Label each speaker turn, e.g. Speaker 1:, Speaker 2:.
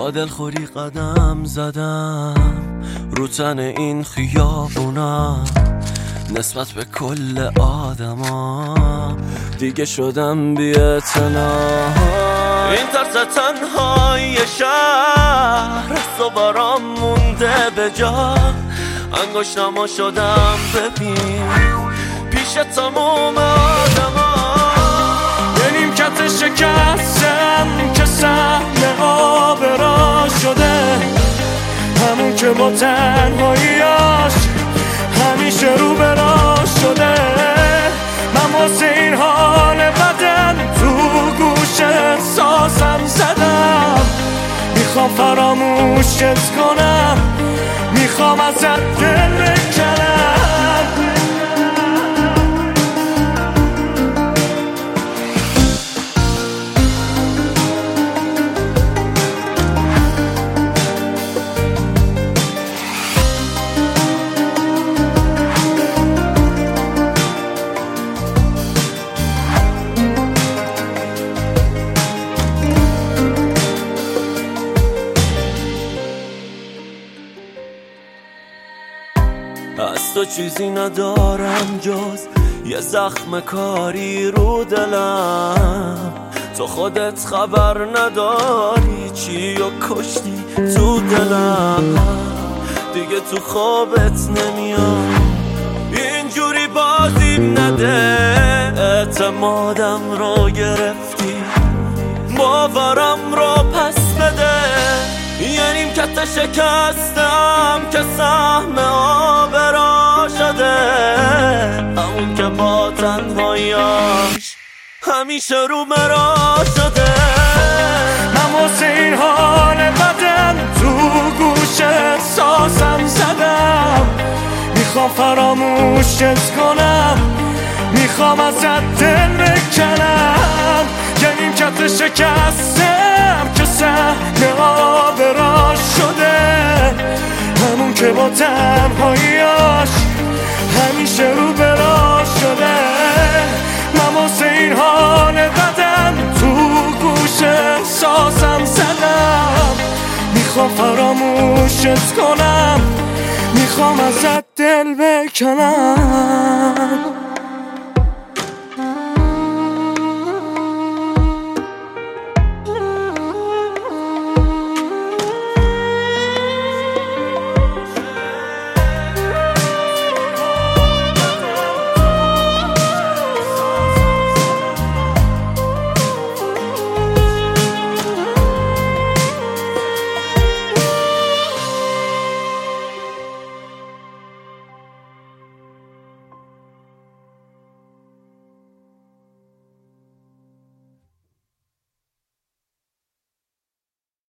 Speaker 1: با دلخوری قدم زدم رو تن این خیابونم، نسبت به کل آدما دیگه شدم بی‌اعتنا. این طرز تنهای شهر از برام مونده به جا، انگشتمو شدم ببین پیش تموم آدما.
Speaker 2: یه نیمکت شکستم که سهم آبرا شده، همون که با تنهاییاش همیشه رو برا شده. من واسه این حال بدن تو گوش احساسم زدم، میخوام فراموشت کنم، میخوام ازت دل بکنم.
Speaker 1: از تو چیزی ندارم جز یه زخم کاری رو دلم، تو خودت خبر نداری چی و کشتی تو دلم. دیگه تو خوابت نمیام، اینجوری بازیم نده. اعتمادم رو گرفتی، باورم رو پس بده. یه نیمکت شکستم که سهم آبرا شده، همون که با تنهاییاش همیشه رو مرا شده.
Speaker 2: من واسه این حال بدن تو گوش احساسم زدم، میخوام فراموشت کنم، میخوام ازت دل بکنم. یه نیمکت شکستم که سهم آبرا شده، همون که با تنهاییاش همیشه رو برا شده. من واسه این حال بدن تو گوش احساسم زدم، میخوام فراموشت کنم، میخوام ازت دل بکنم.